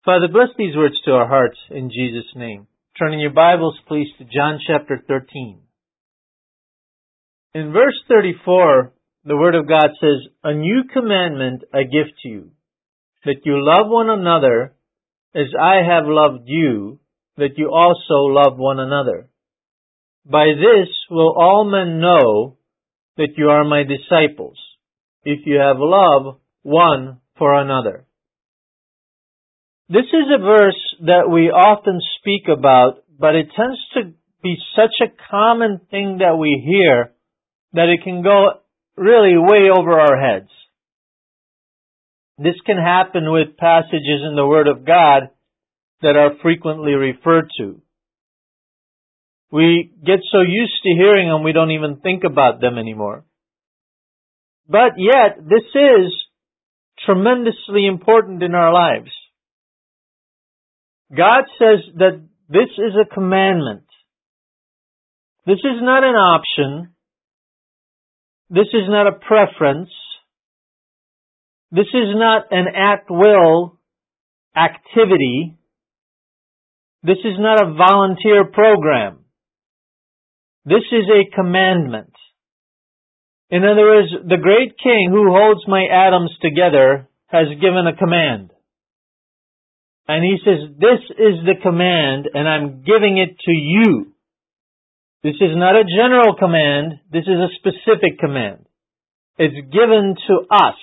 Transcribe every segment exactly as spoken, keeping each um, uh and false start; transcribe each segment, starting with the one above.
Father, bless these words to our hearts in Jesus' name. Turning your Bibles, please, to John chapter thirteen. In verse thirty-four, the Word of God says, "A new commandment I give to you, that you love one another as I have loved you, that you also love one another. By this will all men know that you are my disciples, if you have love one for another." This is a verse that we often speak about, but it tends to be such a common thing that we hear that it can go really way over our heads. This can happen with passages in the Word of God that are frequently referred to. We get so used to hearing them we don't even think about them anymore. But yet, this is tremendously important in our lives. God says that this is a commandment. This is not an option. This is not a preference. This is not an at-will activity. This is not a volunteer program. This is a commandment. In other words, the great King who holds my atoms together has given a command. And he says, this is the command, and I'm giving it to you. This is not a general command. This is a specific command. It's given to us,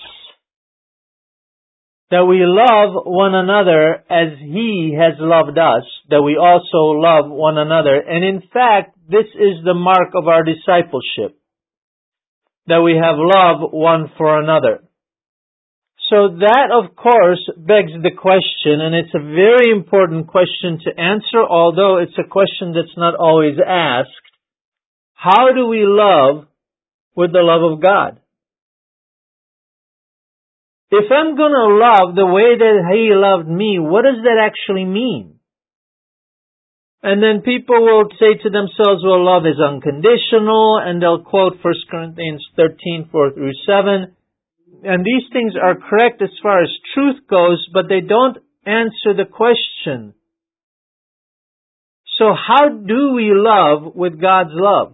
that we love one another as He has loved us, that we also love one another. And in fact, this is the mark of our discipleship, that we have love one for another. So that, of course, begs the question, and it's a very important question to answer, although it's a question that's not always asked. How do we love with the love of God? If I'm going to love the way that He loved me, what does that actually mean? And then people will say to themselves, well, love is unconditional, and they'll quote First Corinthians thirteen, four through seven. And these things are correct as far as truth goes, but they don't answer the question. So how do we love with God's love?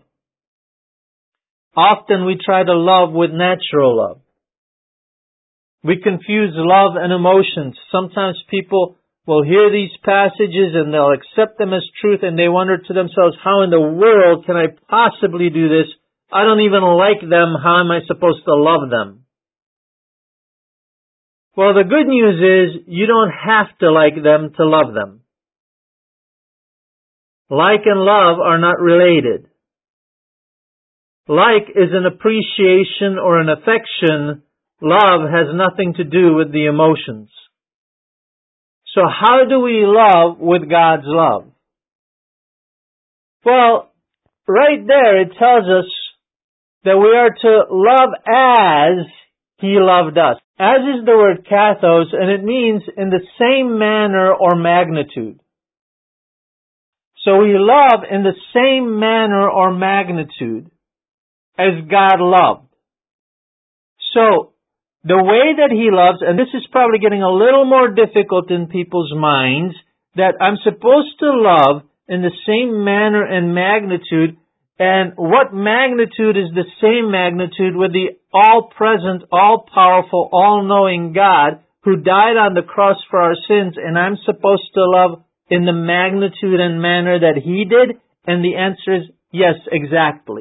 Often we try to love with natural love. We confuse love and emotions. Sometimes people will hear these passages and they'll accept them as truth, and they wonder to themselves, how in the world can I possibly do this? I don't even like them. How am I supposed to love them? Well, the good news is you don't have to like them to love them. Like and love are not related. Like is an appreciation or an affection. Love has nothing to do with the emotions. So how do we love with God's love? Well, right there it tells us that we are to love as He loved us. As is the word kathos, and it means in the same manner or magnitude. So we love in the same manner or magnitude as God loved. So, the way that He loves, and this is probably getting a little more difficult in people's minds, that I'm supposed to love in the same manner and magnitude. And what magnitude is the same magnitude with the all-present, all-powerful, all-knowing God who died on the cross for our sins, and I'm supposed to love in the magnitude and manner that He did? And the answer is yes, exactly.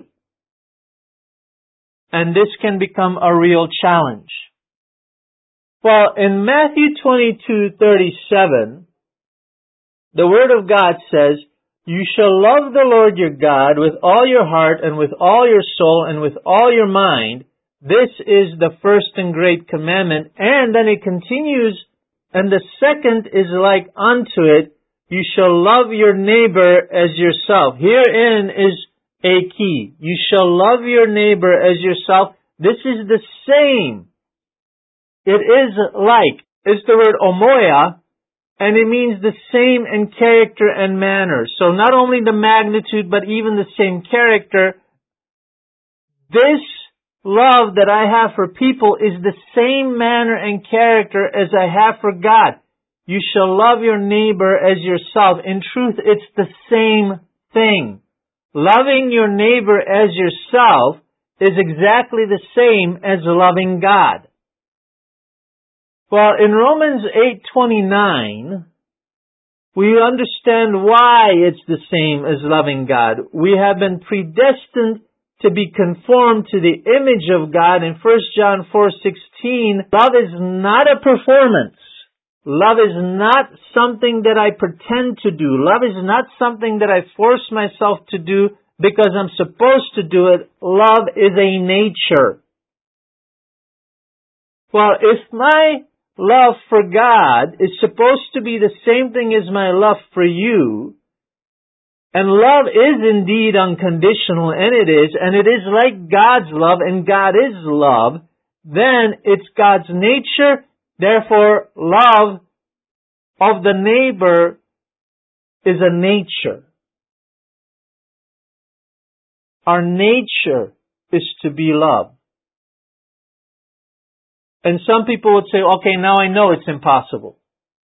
And this can become a real challenge. Well, in Matthew twenty-two thirty-seven, the Word of God says, "You shall love the Lord your God with all your heart and with all your soul and with all your mind. This is the first and great commandment." And then it continues, and the second is like unto it, "You shall love your neighbor as yourself." Herein is a key. You shall love your neighbor as yourself. This is the same. It is like. It's the word omoia, and it means the same in character and manner. So not only the magnitude, but even the same character. This love that I have for people is the same manner and character as I have for God. you shall love your neighbor as yourself. In truth, it's the same thing. Loving your neighbor as yourself is exactly the same as loving God. Well, in Romans eight twenty-nine, we understand why it's the same as loving God. We have been predestined to be conformed to the image of God. In First John four sixteen, love is not a performance. Love is not something that I pretend to do. Love is not something that I force myself to do because I'm supposed to do it. Love is a nature. Well, if my love for God is supposed to be the same thing as my love for you, and love is indeed unconditional, and it is, and it is like God's love, and God is love, then it's God's nature. Therefore, love of the neighbor is a nature. Our nature is to be love. And some people would say, okay, now I know it's impossible.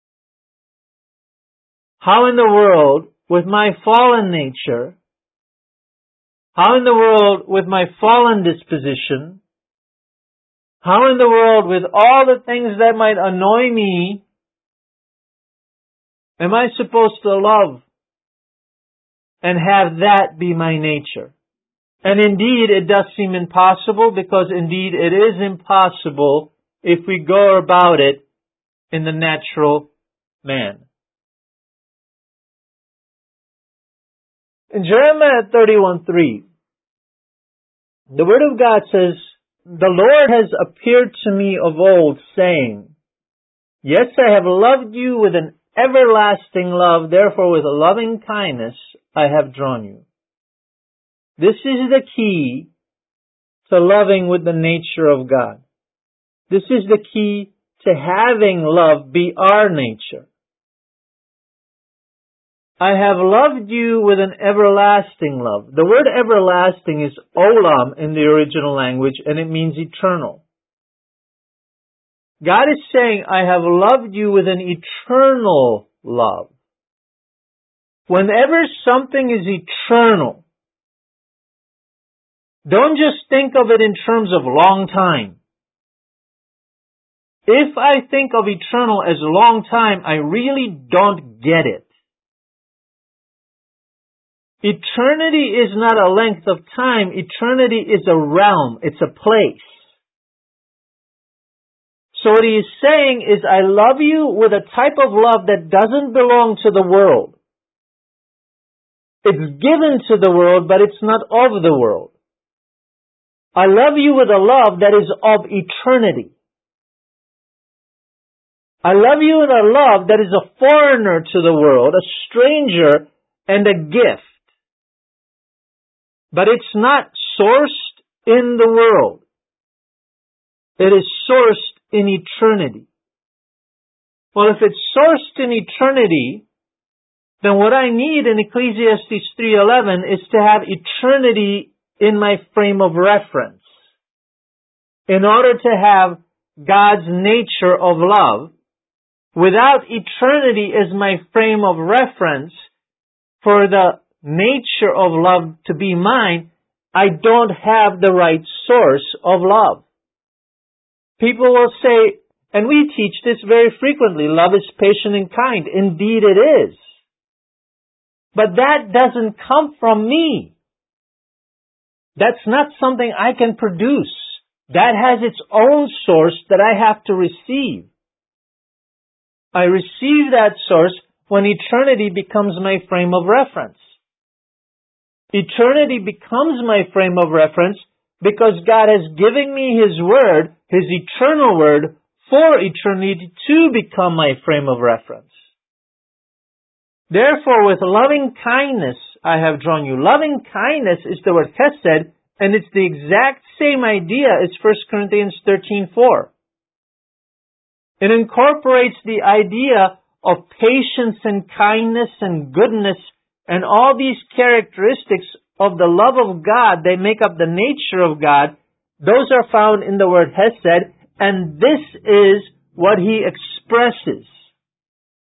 How in the world, with my fallen nature, how in the world, with my fallen disposition, how in the world, with all the things that might annoy me, am I supposed to love and have that be my nature? And indeed, it does seem impossible, because indeed it is impossible if we go about it in the natural man. In Jeremiah thirty-one three, the Word of God says, "The Lord has appeared to me of old, saying, Yes, I have loved you with an everlasting love, therefore with loving kindness I have drawn you." This is the key to loving with the nature of God. This is the key to having love be our nature. I have loved you with an everlasting love. The word everlasting is olam in the original language, and it means eternal. God is saying, I have loved you with an eternal love. Whenever something is eternal, don't just think of it in terms of long time. If I think of eternal as long time, I really don't get it. Eternity is not a length of time. Eternity is a realm. It's a place. So what he is saying is, I love you with a type of love that doesn't belong to the world. It's given to the world, but it's not of the world. I love you with a love that is of eternity. I love you with a love that is a foreigner to the world, a stranger, and a gift. But it's not sourced in the world. It is sourced in eternity. Well, if it's sourced in eternity, then what I need in Ecclesiastes three eleven is to have eternity in my frame of reference. In order to have God's nature of love, without eternity as my frame of reference for the nature of love to be mine, I don't have the right source of love. People will say, and we teach this very frequently, love is patient and kind. Indeed it is. But that doesn't come from me. That's not something I can produce. That has its own source that I have to receive. I receive that source when eternity becomes my frame of reference. Eternity becomes my frame of reference because God has given me His Word, His eternal Word, for eternity to become my frame of reference. Therefore, with loving kindness I have drawn you. Loving kindness is the word chesed, and it's the exact same idea as First Corinthians thirteen four. It incorporates the idea of patience and kindness and goodness and all these characteristics of the love of God. They make up the nature of God. Those are found in the word hesed, and this is what He expresses.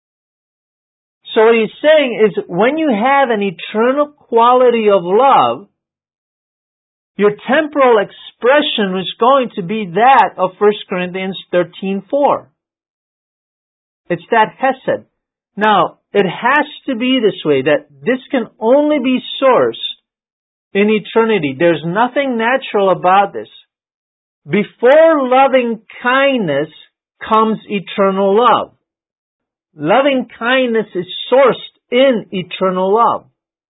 So what he's saying is, when you have an eternal quality of love, your temporal expression is going to be that of First Corinthians thirteen four. It's that hesed. Now, it has to be this way, that this can only be sourced in eternity. There's nothing natural about this. Before loving kindness comes eternal love. Loving kindness is sourced in eternal love.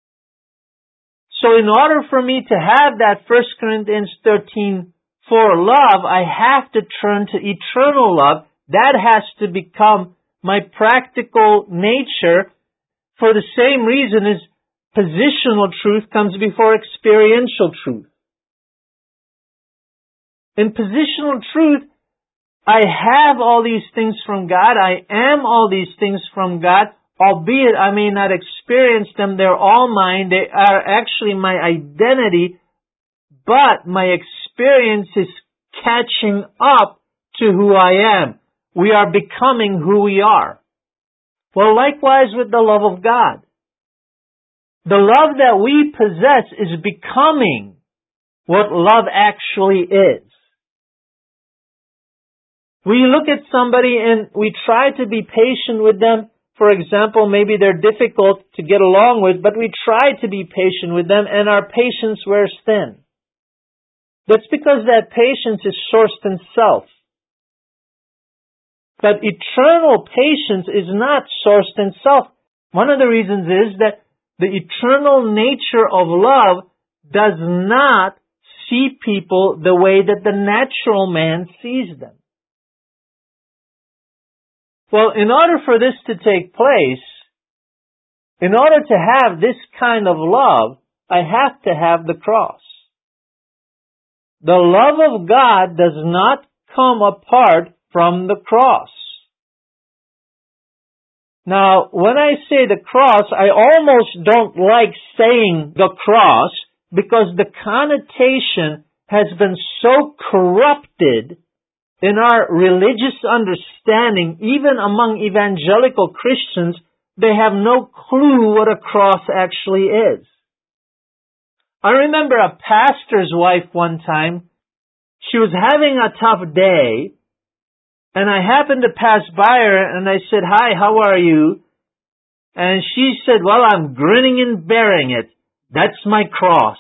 So in order for me to have that First Corinthians thirteen four love, I have to turn to eternal love. That has to become my practical nature, for the same reason as positional truth comes before experiential truth. In positional truth, I have all these things from God. I am all these things from God, albeit I may not experience them. They're all mine. They are actually my identity, but my experience is catching up to who I am. We are becoming who we are. Well, likewise with the love of God. The love that we possess is becoming what love actually is. We look at somebody and we try to be patient with them. For example, maybe they're difficult to get along with, but we try to be patient with them and our patience wears thin. That's because that patience is sourced in self. But eternal patience is not sourced in self. One of the reasons is that the eternal nature of love does not see people the way that the natural man sees them. Well, in order for this to take place, in order to have this kind of love, I have to have the cross. The love of God does not come apart from the cross. Now, when I say the cross, I almost don't like saying the cross because the connotation has been so corrupted in our religious understanding, even among evangelical Christians, they have no clue what a cross actually is. I remember a pastor's wife one time, she was having a tough day, and I happened to pass by her, and I said, "Hi, how are you?" And she said, "Well, I'm grinning and bearing it. That's my cross."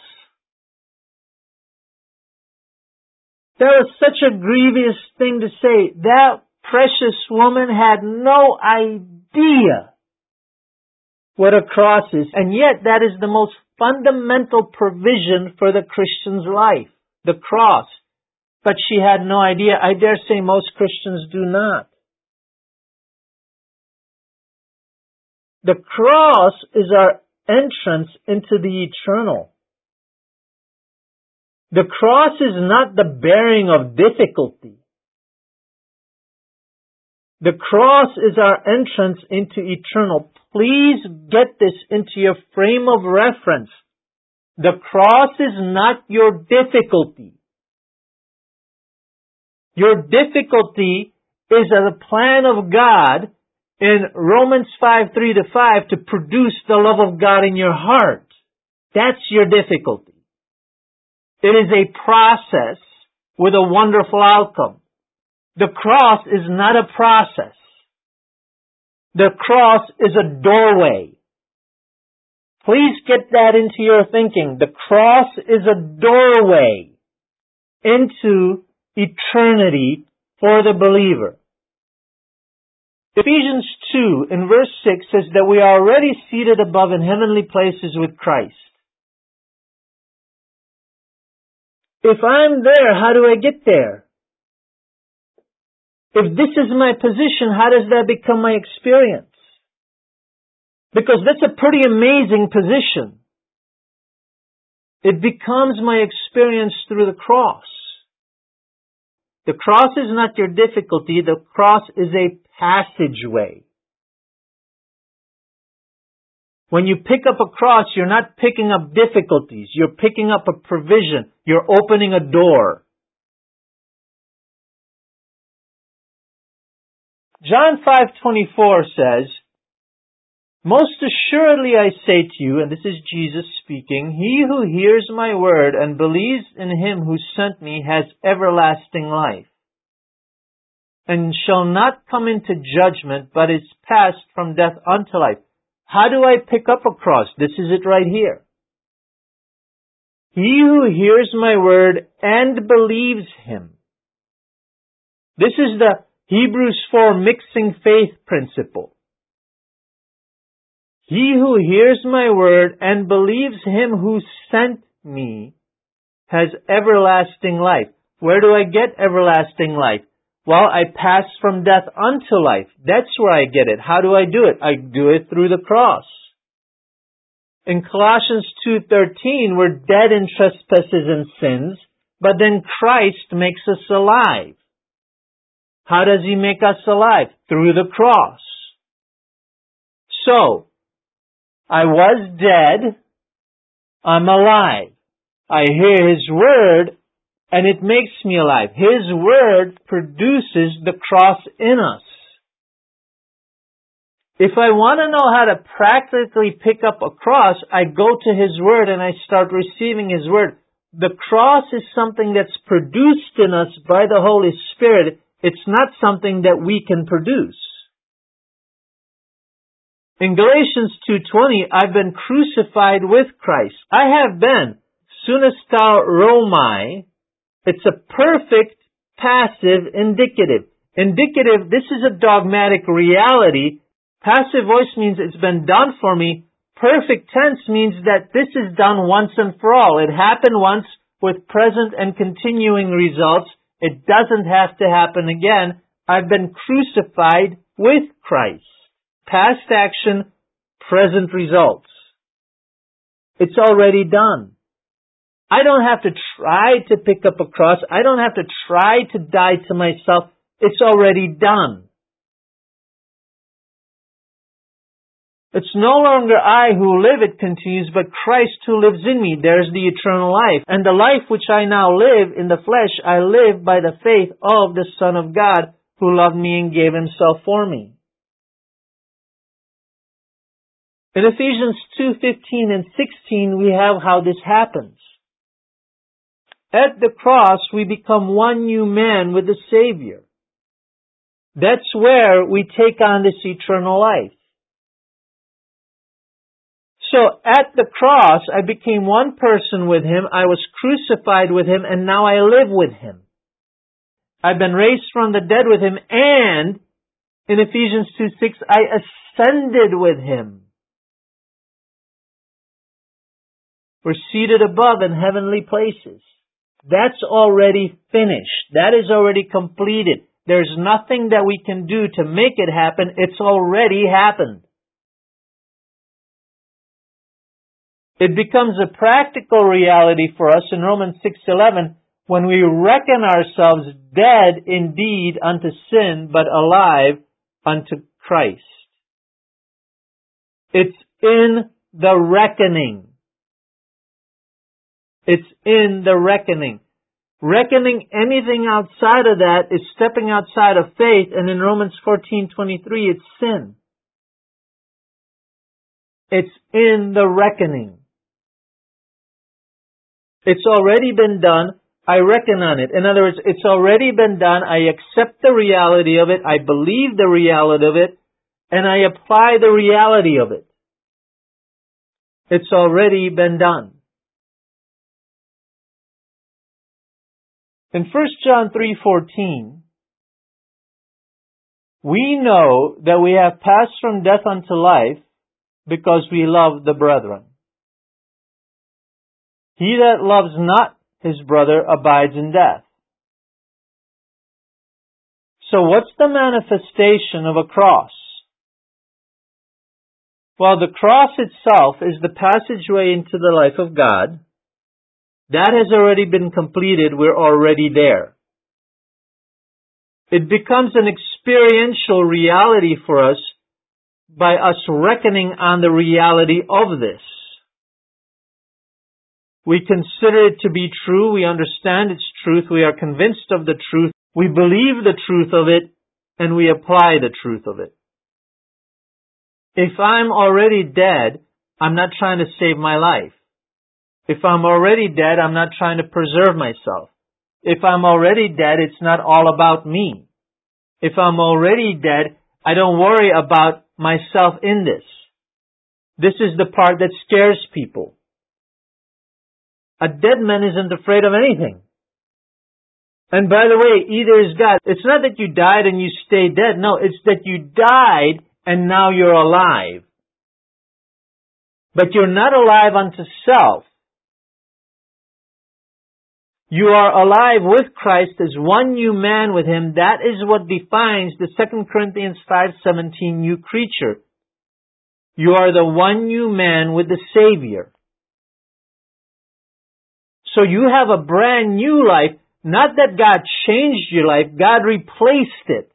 That was such a grievous thing to say. That precious woman had no idea what a cross is. And yet that is the most fundamental provision for the Christian's life, the cross. But she had no idea. I dare say most Christians do not. The cross is our entrance into the eternal. The cross is not the bearing of difficulty. The cross is our entrance into eternal. Please get this into your frame of reference. The cross is not your difficulty. Your difficulty is the plan of God in Romans five, three to five to produce the love of God in your heart. That's your difficulty. It is a process with a wonderful outcome. The cross is not a process. The cross is a doorway. Please get that into your thinking. The cross is a doorway into eternity for the believer. Ephesians two in verse six says that we are already seated above in heavenly places with Christ. If I'm there, how do I get there? If this is my position, how does that become my experience? Because that's a pretty amazing position. It becomes my experience through the cross. The cross is not your difficulty. The cross is a passageway. When you pick up a cross, you're not picking up difficulties. You're picking up a provision. You're opening a door. John five twenty-four says, Most assuredly I say to you, and this is Jesus speaking, he who hears my word and believes in him who sent me has everlasting life, and shall not come into judgment, but is passed from death unto life. How do I pick up a cross? This is it right here. He who hears my word and believes him. This is the Hebrews four mixing faith principle. He who hears my word and believes him who sent me has everlasting life. Where do I get everlasting life? Well, I pass from death unto life. That's where I get it. How do I do it? I do it through the cross. In Colossians two thirteen, we're dead in trespasses and sins, but then Christ makes us alive. How does he make us alive? Through the cross. So, I was dead, I'm alive. I hear his word, and it makes me alive. His word produces the cross in us. If I want to know how to practically pick up a cross, I go to his word and I start receiving his word. The cross is something that's produced in us by the Holy Spirit. It's not something that we can produce. In Galatians two twenty, I've been crucified with Christ. I have been. Sunastau Romai. It's a perfect passive indicative. Indicative, this is a dogmatic reality. Passive voice means it's been done for me. Perfect tense means that this is done once and for all. It happened once with present and continuing results. It doesn't have to happen again. I've been crucified with Christ. Past action, present results. It's already done. I don't have to try to pick up a cross. I don't have to try to die to myself. It's already done. It's no longer I who live, it continues, but Christ who lives in me. There's the eternal life. And the life which I now live in the flesh, I live by the faith of the Son of God who loved me and gave himself for me. In Ephesians two fifteen and sixteen, we have how this happens. At the cross, we become one new man with the Savior. That's where we take on this eternal life. So at the cross, I became one person with him. I was crucified with him, and now I live with him. I've been raised from the dead with him, and in Ephesians two six, I ascended with him. We're seated above in heavenly places. That's already finished. That is already completed. There's nothing that we can do to make it happen. It's already happened. It becomes a practical reality for us in Romans six eleven when we reckon ourselves dead indeed unto sin, but alive unto Christ. It's in the reckoning. It's in the reckoning. Reckoning anything outside of that is stepping outside of faith, and in Romans fourteen twenty-three, it's sin. It's in the reckoning. It's already been done. I reckon on it. In other words, it's already been done. I accept the reality of it. I believe the reality of it. And I apply the reality of it. It's already been done. In First John three fourteen, we know that we have passed from death unto life because we love the brethren. He that loves not his brother abides in death. So what's the manifestation of a cross? Well, the cross itself is the passageway into the life of God. That has already been completed. We're already there. It becomes an experiential reality for us by us reckoning on the reality of this. We consider it to be true. We understand its truth. We are convinced of the truth. We believe the truth of it, and we apply the truth of it. If I'm already dead, I'm not trying to save my life. If I'm already dead, I'm not trying to preserve myself. If I'm already dead, it's not all about me. If I'm already dead, I don't worry about myself in this. This is the part that scares people. A dead man isn't afraid of anything. And by the way, either is God. It's not that you died and you stay dead. No, it's that you died and now you're alive. But you're not alive unto self. You are alive with Christ as one new man with Him. That is what defines the Second Corinthians five seventeen new creature. You are the one new man with the Savior. So you have a brand new life. Not that God changed your life, God replaced it.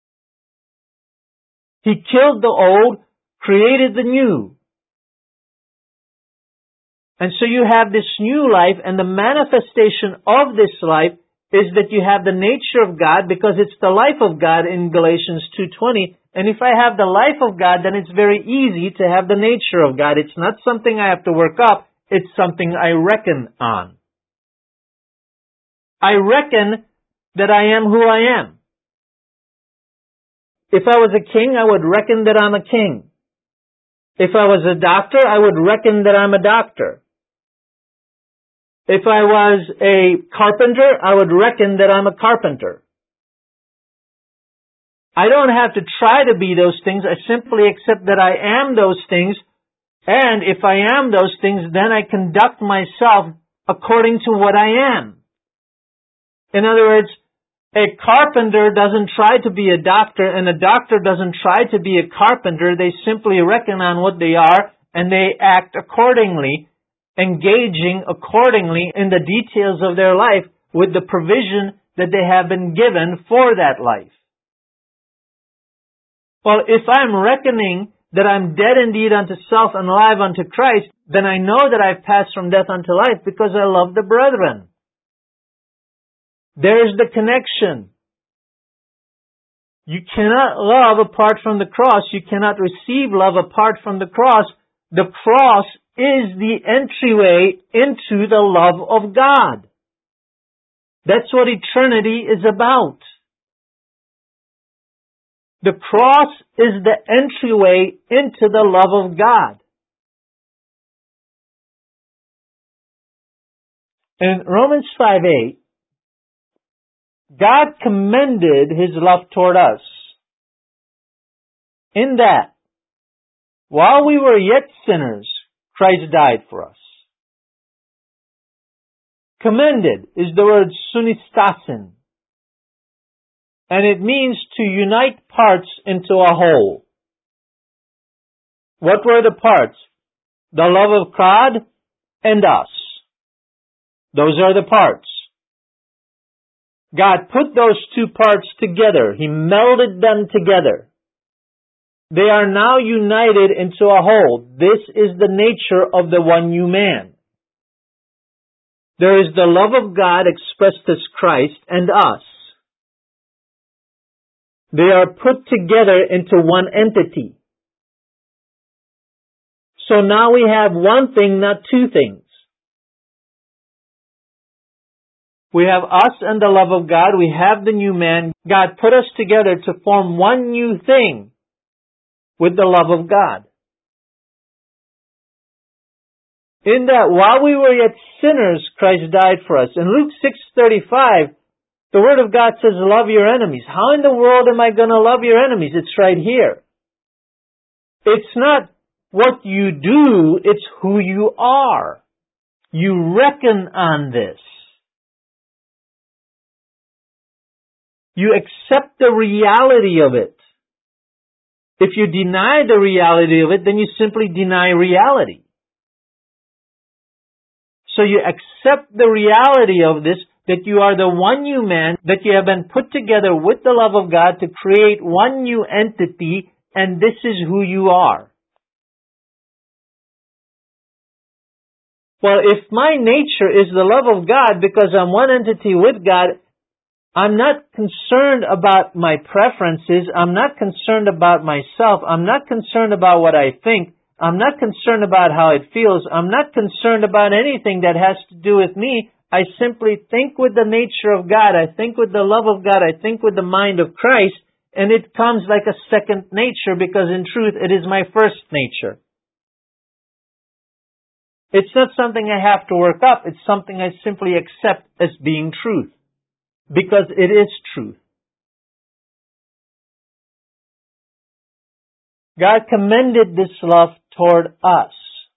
He killed the old, created the new. And so you have this new life, and the manifestation of this life is that you have the nature of God, because it's the life of God in Galatians two twenty. And if I have the life of God, then it's very easy to have the nature of God. It's not something I have to work up, it's something I reckon on. I reckon that I am who I am. If I was a king, I would reckon that I'm a king. If I was a doctor, I would reckon that I'm a doctor. If I was a carpenter, I would reckon that I'm a carpenter. I don't have to try to be those things. I simply accept that I am those things. And if I am those things, then I conduct myself according to what I am. In other words, a carpenter doesn't try to be a doctor, and a doctor doesn't try to be a carpenter. They simply reckon on what they are, and they act accordingly, engaging accordingly in the details of their life with the provision that they have been given for that life. Well, if I'm reckoning that I'm dead indeed unto self and alive unto Christ, then I know that I've passed from death unto life because I love the brethren. There's the connection. You cannot love apart from the cross. You cannot receive love apart from the cross. The cross is the entryway into the love of God. That's what eternity is about. The cross is the entryway into the love of God. In Romans five eight, God commended His love toward us in that while we were yet sinners, Christ died for us. Commended is the word sunistasin, and it means to unite parts into a whole. What were the parts? The love of God and us. Those are the parts. God put those two parts together. He melded them together. They are now united into a whole. This is the nature of the one new man. There is the love of God expressed as Christ and us. They are put together into one entity. So now we have one thing, not two things. We have us and the love of God. We have the new man. God put us together to form one new thing with the love of God. In that while we were yet sinners, Christ died for us. In Luke six thirty-five, the Word of God says, love your enemies. How in the world am I going to love your enemies? It's right here. It's not what you do, it's who you are. You reckon on this. You accept the reality of it. If you deny the reality of it, then you simply deny reality. So you accept the reality of this, that you are the one new man, that you have been put together with the love of God to create one new entity, and this is who you are. Well, if my nature is the love of God because I'm one entity with God, I'm not concerned about my preferences. I'm not concerned about myself. I'm not concerned about what I think. I'm not concerned about how it feels. I'm not concerned about anything that has to do with me. I simply think with the nature of God. I think with the love of God. I think with the mind of Christ. And it comes like a second nature because in truth it is my first nature. It's not something I have to work up. It's something I simply accept as being truth. Because it is truth. God commended this love toward us.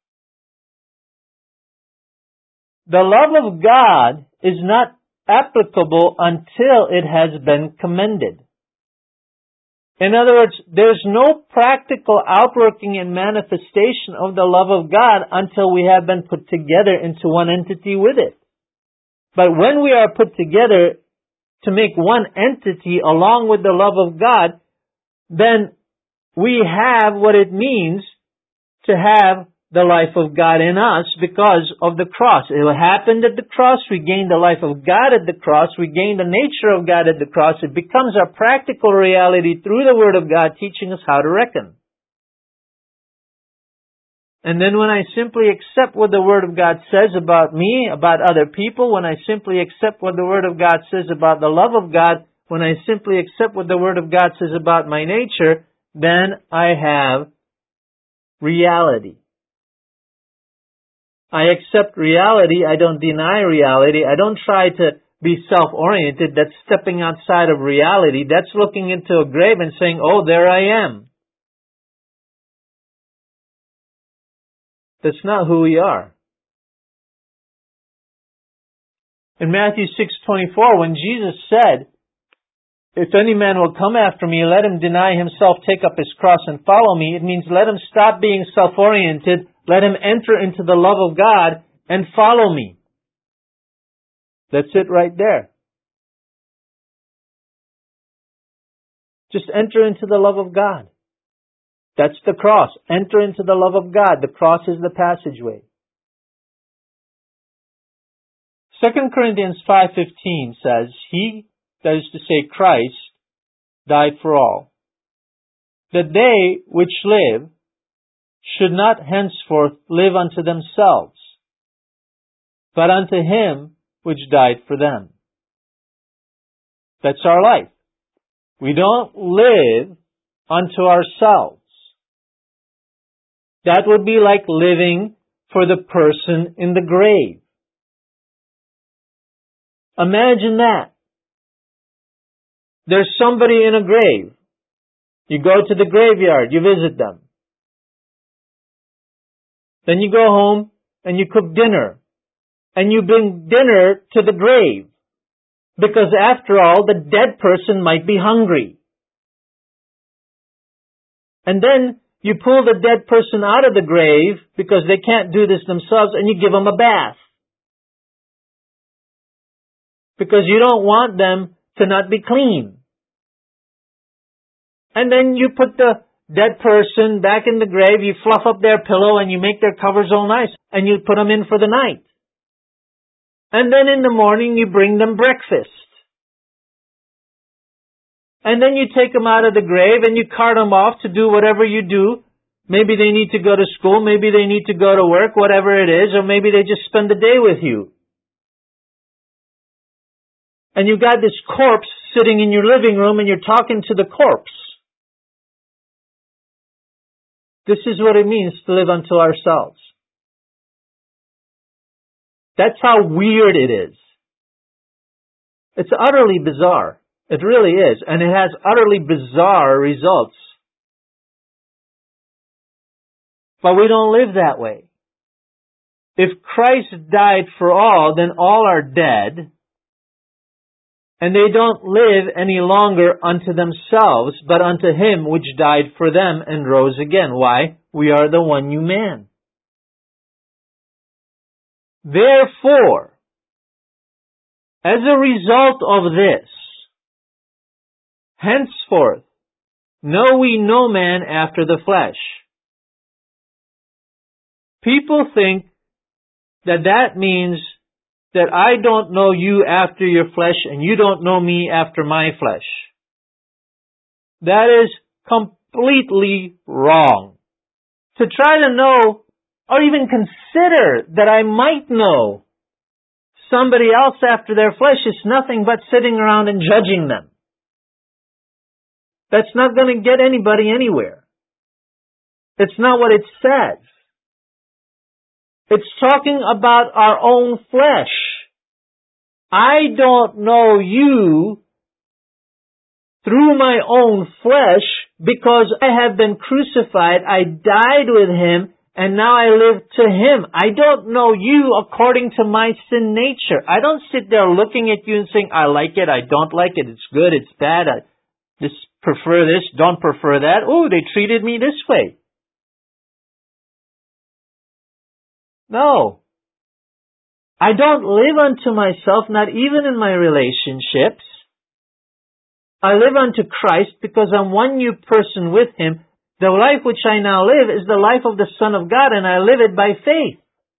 The love of God is not applicable until it has been commended. In other words, there's no practical outworking and manifestation of the love of God until we have been put together into one entity with it. But when we are put together to make one entity along with the love of God, then we have what it means to have the life of God in us because of the cross. It happened at the cross. We gained the life of God at the cross. We gained the nature of God at the cross. It becomes our practical reality through the Word of God teaching us how to reckon. And then when I simply accept what the Word of God says about me, about other people, when I simply accept what the Word of God says about the love of God, when I simply accept what the Word of God says about my nature, then I have reality. I accept reality. I don't deny reality. I don't try to be self-oriented. That's stepping outside of reality. That's looking into a grave and saying, oh, there I am. That's not who we are. In Matthew six twenty-four, when Jesus said, if any man will come after me, let him deny himself, take up his cross and follow me, it means let him stop being self-oriented, let him enter into the love of God and follow me. That's it right there. Just enter into the love of God. That's the cross. Enter into the love of God. The cross is the passageway. Second Corinthians five fifteen says, He, that is to say Christ, died for all, that they which live should not henceforth live unto themselves, but unto Him which died for them. That's our life. We don't live unto ourselves. That would be like living for the person in the grave. Imagine that. There's somebody in a grave. You go to the graveyard, you visit them. Then you go home and you cook dinner. And you bring dinner to the grave. Because after all, the dead person might be hungry. And then you pull the dead person out of the grave because they can't do this themselves and you give them a bath. Because you don't want them to not be clean. And then you put the dead person back in the grave, you fluff up their pillow and you make their covers all nice and you put them in for the night. And then in the morning you bring them breakfast. And then you take them out of the grave and you cart them off to do whatever you do. Maybe they need to go to school, maybe they need to go to work, whatever it is, or maybe they just spend the day with you. And you've got this corpse sitting in your living room and you're talking to the corpse. This is what it means to live unto ourselves. That's how weird it is. It's utterly bizarre. It really is. And it has utterly bizarre results. But we don't live that way. If Christ died for all, then all are dead. And they don't live any longer unto themselves, but unto Him which died for them and rose again. Why? We are the one new man. Therefore, as a result of this, henceforth, know we no man after the flesh. People think that that means that I don't know you after your flesh and you don't know me after my flesh. That is completely wrong. To try to know or even consider that I might know somebody else after their flesh is nothing but sitting around and judging them. That's not going to get anybody anywhere. It's not what it says. It's talking about our own flesh. I don't know you through my own flesh because I have been crucified. I died with Him and now I live to Him. I don't know you according to my sin nature. I don't sit there looking at you and saying, I like it, I don't like it, it's good, it's bad, I just prefer this, don't prefer that. Oh, they treated me this way. No. I don't live unto myself, not even in my relationships. I live unto Christ because I'm one new person with Him. The life which I now live is the life of the Son of God, and I live it by faith.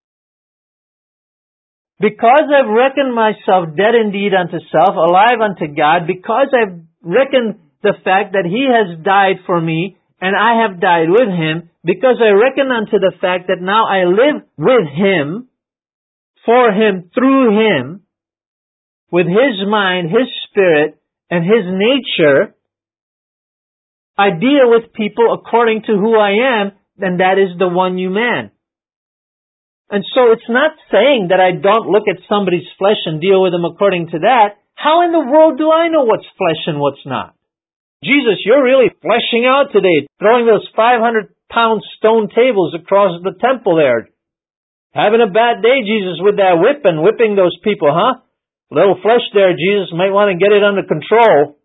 Because I've reckoned myself dead indeed unto self, alive unto God, because I've reckoned the fact that He has died for me, and I have died with Him, because I reckon unto the fact that now I live with Him, for Him, through Him, with His mind, His spirit, and His nature, I deal with people according to who I am, and that is the one new man. And so it's not saying that I don't look at somebody's flesh and deal with them according to that. How in the world do I know what's flesh and what's not? Jesus, you're really fleshing out today, throwing those five hundred pound stone tables across the temple there. Having a bad day, Jesus, with that whip and whipping those people, huh? A little flesh there, Jesus, might want to get it under control.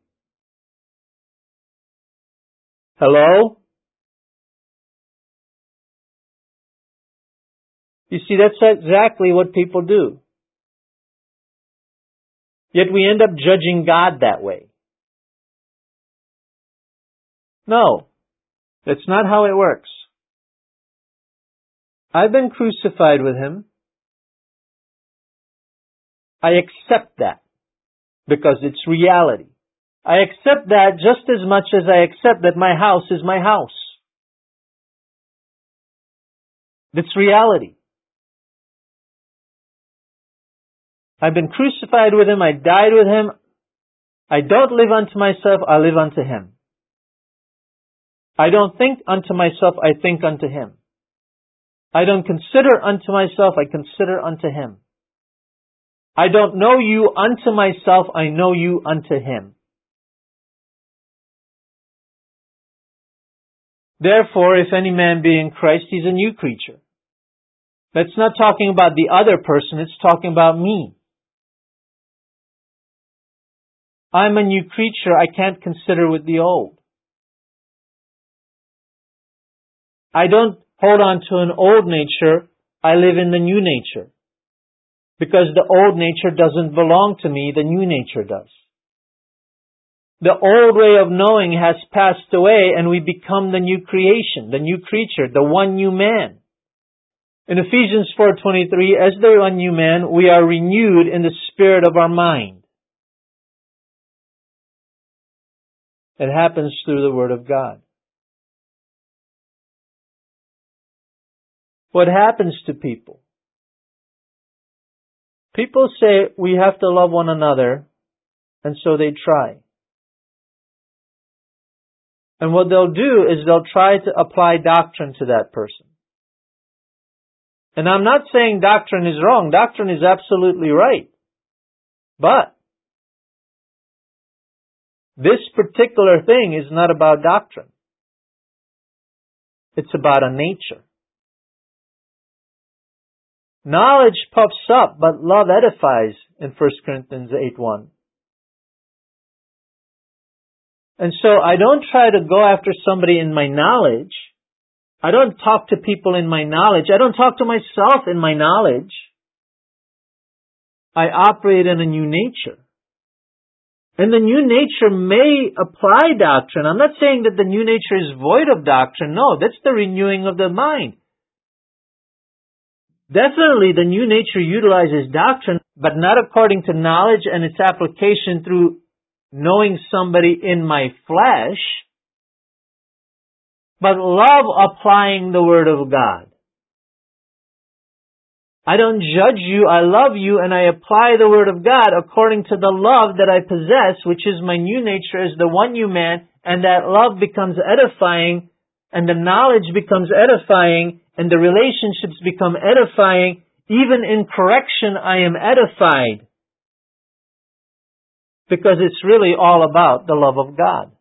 Hello? You see, that's exactly what people do. Yet we end up judging God that way. No, that's not how it works. I've been crucified with Him. I accept that because it's reality. I accept that just as much as I accept that my house is my house. It's reality. I've been crucified with Him. I died with Him. I don't live unto myself. I live unto Him. I don't think unto myself. I think unto Him. I don't consider unto myself. I consider unto Him. I don't know you unto myself. I know you unto Him. Therefore, if any man be in Christ, he's a new creature. That's not talking about the other person. It's talking about me. I'm a new creature. I can't consider with the old. I don't hold on to an old nature. I live in the new nature. Because the old nature doesn't belong to me, the new nature does. The old way of knowing has passed away and we become the new creation, the new creature, the one new man. In Ephesians four twenty-three, as the one new man, we are renewed in the spirit of our mind. It happens through the Word of God. What happens to people? People say we have to love one another, and so they try. And what they'll do is they'll try to apply doctrine to that person. And I'm not saying doctrine is wrong. Doctrine is absolutely right. But this particular thing is not about doctrine. It's about a nature. Knowledge puffs up, but love edifies in First Corinthians eight one. And so I don't try to go after somebody in my knowledge. I don't talk to people in my knowledge. I don't talk to myself in my knowledge. I operate in a new nature. And the new nature may apply doctrine. I'm not saying that the new nature is void of doctrine. No, that's the renewing of the mind. Definitely the new nature utilizes doctrine, but not according to knowledge and its application through knowing somebody in my flesh, but love applying the Word of God. I don't judge you, I love you, and I apply the Word of God according to the love that I possess, which is my new nature as the one new man, and that love becomes edifying, and the knowledge becomes edifying, and the relationships become edifying. Even in correction, I am edified. Because it's really all about the love of God.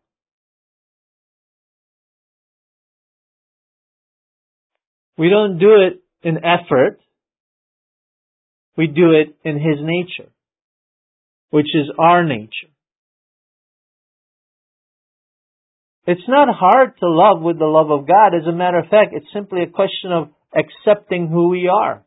We don't do it in effort. We do it in His nature, which is our nature. It's not hard to love with the love of God. As a matter of fact, it's simply a question of accepting who we are.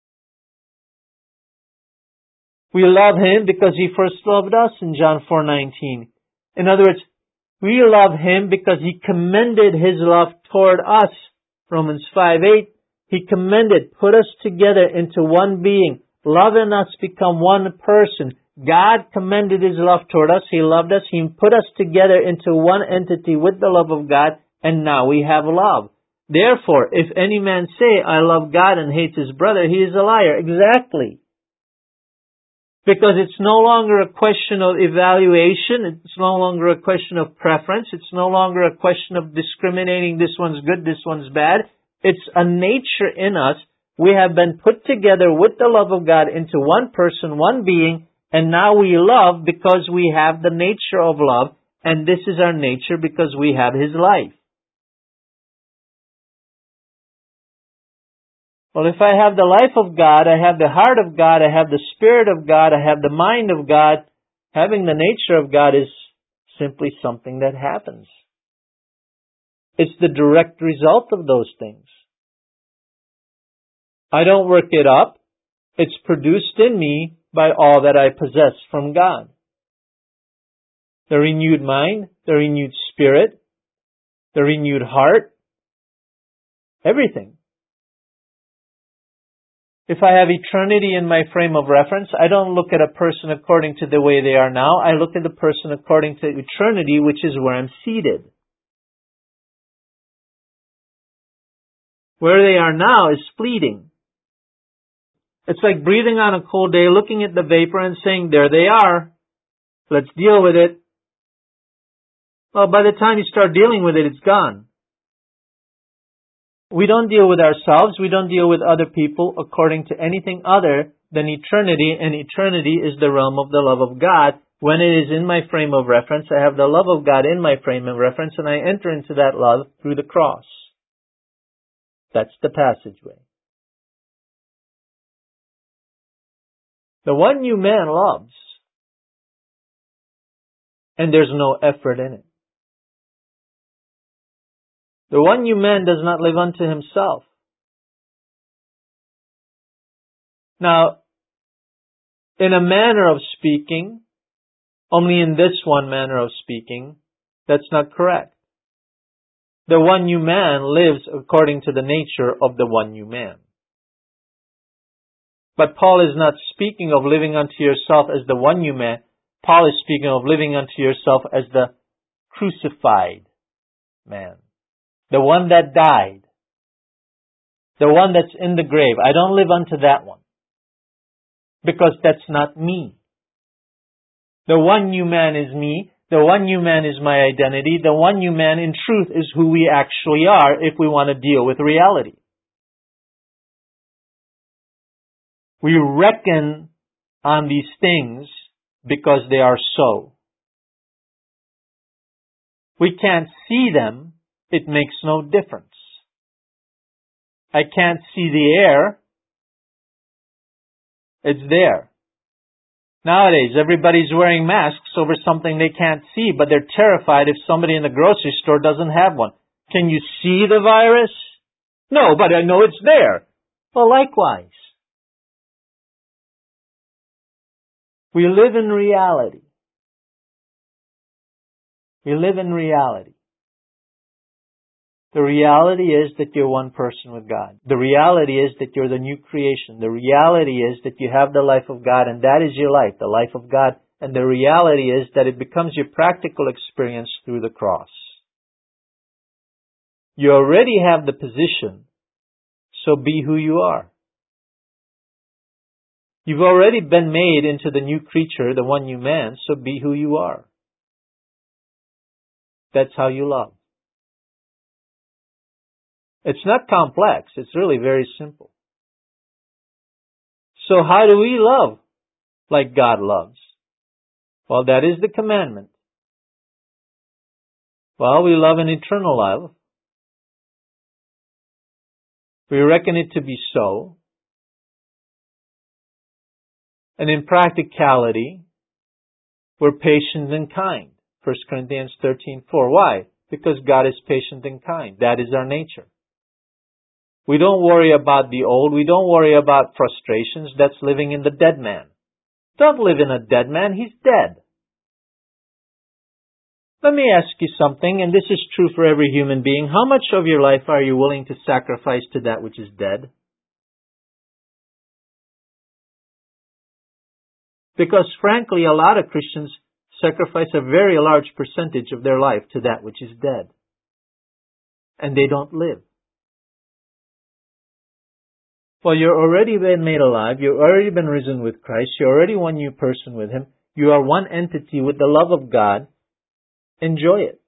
We love Him because He first loved us in John four nineteen. In other words, we love Him because He commended His love toward us. Romans five eight. He commended, put us together into one being. Love and us become one person. God commended His love toward us. He loved us. He put us together into one entity with the love of God, and now we have love. Therefore, if any man say, I love God and hates his brother, he is a liar. Exactly. Because it's no longer a question of evaluation. It's no longer a question of preference. It's no longer a question of discriminating. This one's good, this one's bad. It's a nature in us. We have been put together with the love of God into one person, one being, and now we love because we have the nature of love, and this is our nature because we have His life. Well, if I have the life of God, I have the heart of God, I have the Spirit of God, I have the mind of God, having the nature of God is simply something that happens. It's the direct result of those things. I don't work it up. It's produced in me by all that I possess from God. The renewed mind, the renewed spirit, the renewed heart, everything. If I have eternity in my frame of reference, I don't look at a person according to the way they are now. I look at the person according to eternity, which is where I'm seated. Where they are now is fleeting. It's like breathing on a cold day, looking at the vapor and saying, there they are. Let's deal with it. Well, by the time you start dealing with it, it's gone. We don't deal with ourselves. We don't deal with other people according to anything other than eternity, and eternity is the realm of the love of God. When it is in my frame of reference, I have the love of God in my frame of reference, and I enter into that love through the cross. That's the passageway. The one new man loves, and there's no effort in it. The one new man does not live unto himself. Now, in a manner of speaking, only in this one manner of speaking, that's not correct. The one new man lives according to the nature of the one new man. But Paul is not speaking of living unto yourself as the one new man. Paul is speaking of living unto yourself as the crucified man. The one that died. The one that's in the grave. I don't live unto that one. Because that's not me. The one new man is me. The one new man is my identity. The one new man in truth is who we actually are if we want to deal with reality. We reckon on these things because they are so. We can't see them. It makes no difference. I can't see the air. It's there. Nowadays, everybody's wearing masks over something they can't see, but they're terrified if somebody in the grocery store doesn't have one. Can you see the virus? No, but I know it's there. Well, likewise. We live in reality. We live in reality. The reality is that you're one person with God. The reality is that you're the new creation. The reality is that you have the life of God, and that is your life, the life of God. And the reality is that it becomes your practical experience through the cross. You already have the position, so be who you are. You've already been made into the new creature, the one new man, so be who you are. That's how you love. It's not complex. It's really very simple. So how do we love like God loves? Well, that is the commandment. Well, we love an eternal love. We reckon it to be so. And in practicality, we're patient and kind. First Corinthians thirteen four. Why? Because God is patient and kind. That is our nature. We don't worry about the old. We don't worry about frustrations. That's living in the dead man. Don't live in a dead man. He's dead. Let me ask you something, and this is true for every human being. How much of your life are you willing to sacrifice to that which is dead? Because frankly, a lot of Christians sacrifice a very large percentage of their life to that which is dead. And they don't live. Well, you're already been made alive. You've already been risen with Christ. You're already one new person with Him. You are one entity with the love of God. Enjoy it.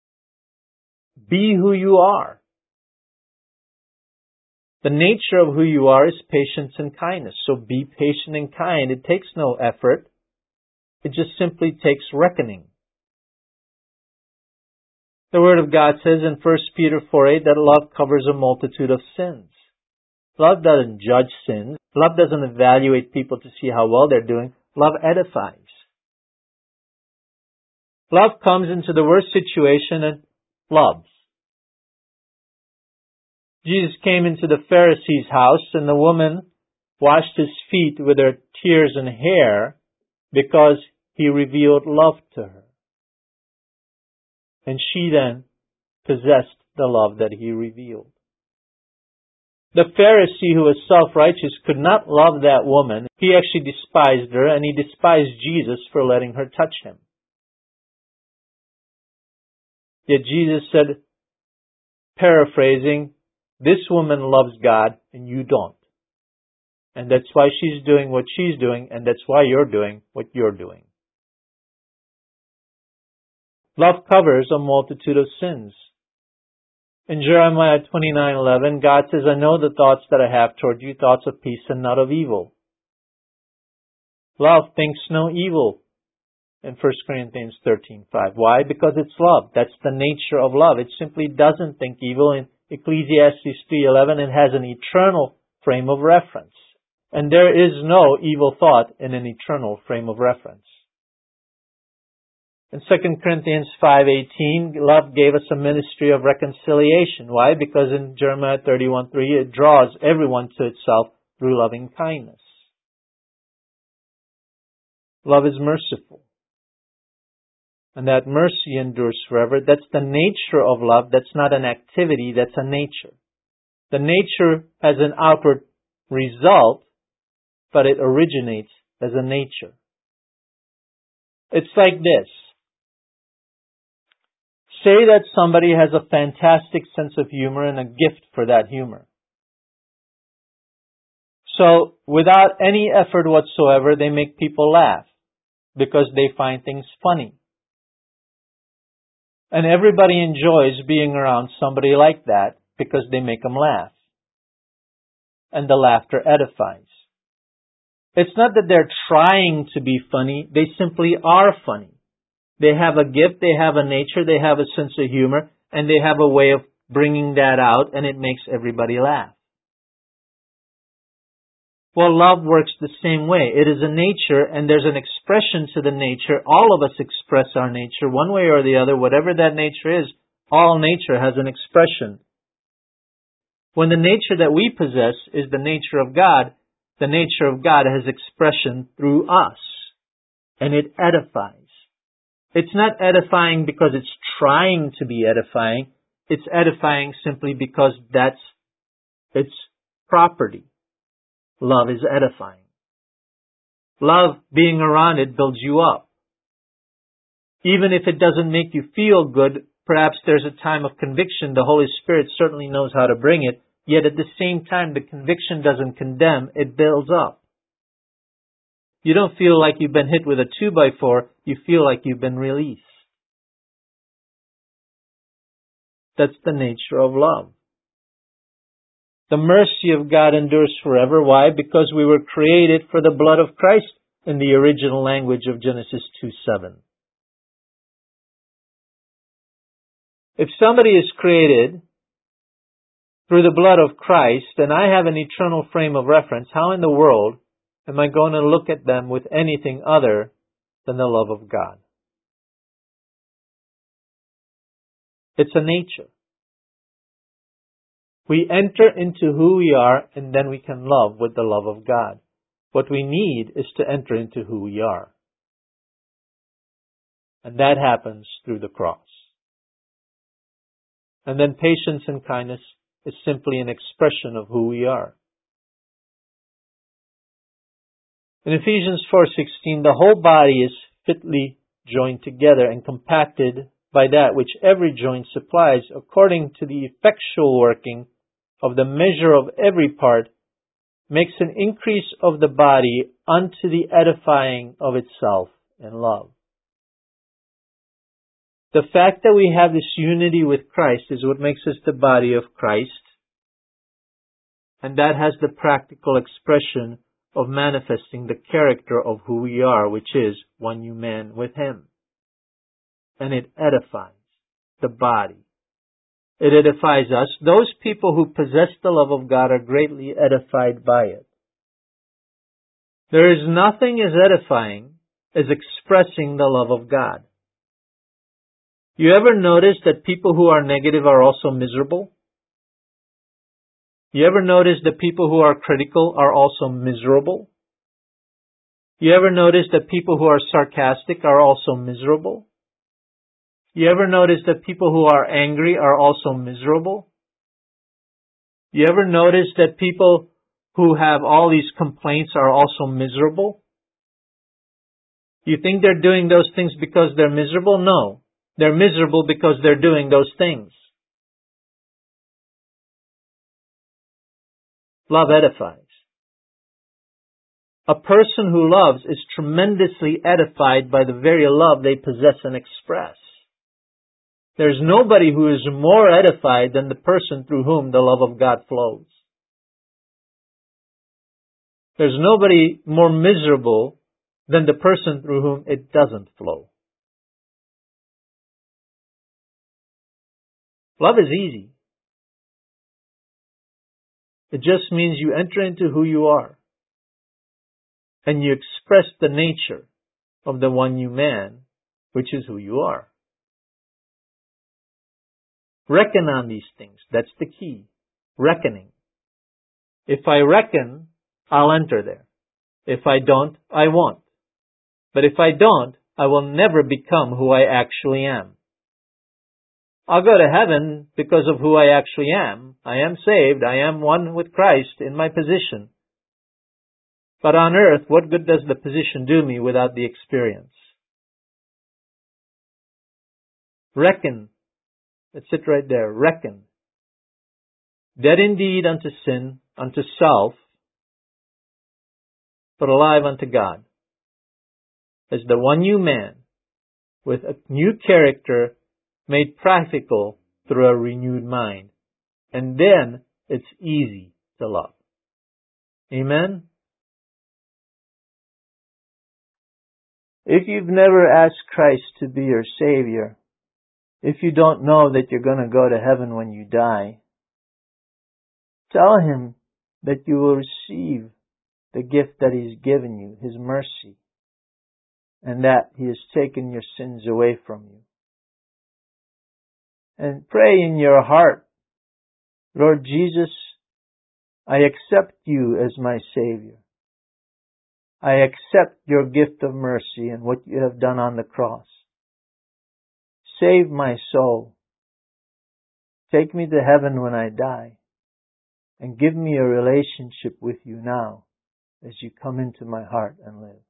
Be who you are. The nature of who you are is patience and kindness. So be patient and kind. It takes no effort. It just simply takes reckoning. The Word of God says in First Peter four eight that love covers a multitude of sins. Love doesn't judge sins. Love doesn't evaluate people to see how well they're doing. Love edifies. Love comes into the worst situation and loves. Jesus came into the Pharisee's house, and the woman washed His feet with her tears and hair because He revealed love to her. And she then possessed the love that He revealed. The Pharisee, who was self-righteous, could not love that woman. He actually despised her, and he despised Jesus for letting her touch him. Yet Jesus said, paraphrasing, this woman loves God and you don't. And that's why she's doing what she's doing, and that's why you're doing what you're doing. Love covers a multitude of sins. In Jeremiah twenty-nine eleven, God says, I know the thoughts that I have toward you, thoughts of peace and not of evil. Love thinks no evil in First Corinthians thirteen five. Why? Because it's love. That's the nature of love. It simply doesn't think evil. In Ecclesiastes three eleven, it has an eternal frame of reference. And there is no evil thought in an eternal frame of reference. In Second Corinthians five eighteen, love gave us a ministry of reconciliation. Why? Because in Jeremiah thirty-one three, it draws everyone to itself through loving kindness. Love is merciful. And that mercy endures forever. That's the nature of love. That's not an activity, that's a nature. The nature has an outward result, but it originates as a nature. It's like this. Say that somebody has a fantastic sense of humor and a gift for that humor. So, without any effort whatsoever, they make people laugh because they find things funny. And everybody enjoys being around somebody like that because they make them laugh. And the laughter edifies. It's not that they're trying to be funny, they simply are funny. They have a gift, they have a nature, they have a sense of humor, and they have a way of bringing that out, and it makes everybody laugh. Well, love works the same way. It is a nature, and there's an expression to the nature. All of us express our nature one way or the other. Whatever that nature is, all nature has an expression. When the nature that we possess is the nature of God, the nature of God has expression through us, and it edifies. It's not edifying because it's trying to be edifying. it's edifying simply because that's its property. Love is edifying. Love, being around it, builds you up. Even if it doesn't make you feel good, perhaps there's a time of conviction. The Holy Spirit certainly knows how to bring it. Yet at the same time, the conviction doesn't condemn, it builds up. You don't feel like you've been hit with a two by four, you feel like you've been released. That's the nature of love. The mercy of God endures forever. Why? Because we were created for the blood of Christ in the original language of Genesis two seven. If somebody is created through the blood of Christ, and I have an eternal frame of reference, how in the world am I going to look at them with anything other than the love of God? It's a nature. We enter into who we are, and then we can love with the love of God. What we need is to enter into who we are. And that happens through the cross. And then patience and kindness is simply an expression of who we are. In Ephesians four sixteen, the whole body is fitly joined together and compacted by that which every joint supplies, according to the effectual working of the measure of every part, makes an increase of the body unto the edifying of itself in love. The fact that we have this unity with Christ is what makes us the body of Christ, and that has the practical expression of manifesting the character of who we are, which is one new man with Him. And it edifies the body. It edifies us. Those people who possess the love of God are greatly edified by it. There is nothing as edifying as expressing the love of God. You ever notice that people who are negative are also miserable? You ever notice that people who are critical are also miserable? You ever notice that people who are sarcastic are also miserable? You ever notice that people who are angry are also miserable? You ever notice that people who have all these complaints are also miserable? You think they're doing those things because they're miserable? No. They're miserable because they're doing those things. Love edifies. A person who loves is tremendously edified by the very love they possess and express. There's nobody who is more edified than the person through whom the love of God flows. There's nobody more miserable than the person through whom it doesn't flow. Love is easy. It just means you enter into who you are and you express the nature of the one new man, which is who you are. Reckon on these things. That's the key. Reckoning. If I reckon, I'll enter there. If I don't, I won't. But if I don't, I will never become who I actually am. I'll go to heaven because of who I actually am. I am saved. I am one with Christ in my position. But on earth, what good does the position do me without the experience? Reckon. Let's sit right there. Reckon. Dead indeed unto sin, unto self, but alive unto God. As the one new man, with a new character made practical through a renewed mind. And then it's easy to love. Amen? If you've never asked Christ to be your Savior, if you don't know that you're going to go to heaven when you die, tell Him that you will receive the gift that He's given you, His mercy, and that He has taken your sins away from you. And pray in your heart, Lord Jesus, I accept you as my Savior. I accept your gift of mercy and what you have done on the cross. Save my soul. take me to heaven when I die, and give me a relationship with you now as you come into my heart and live.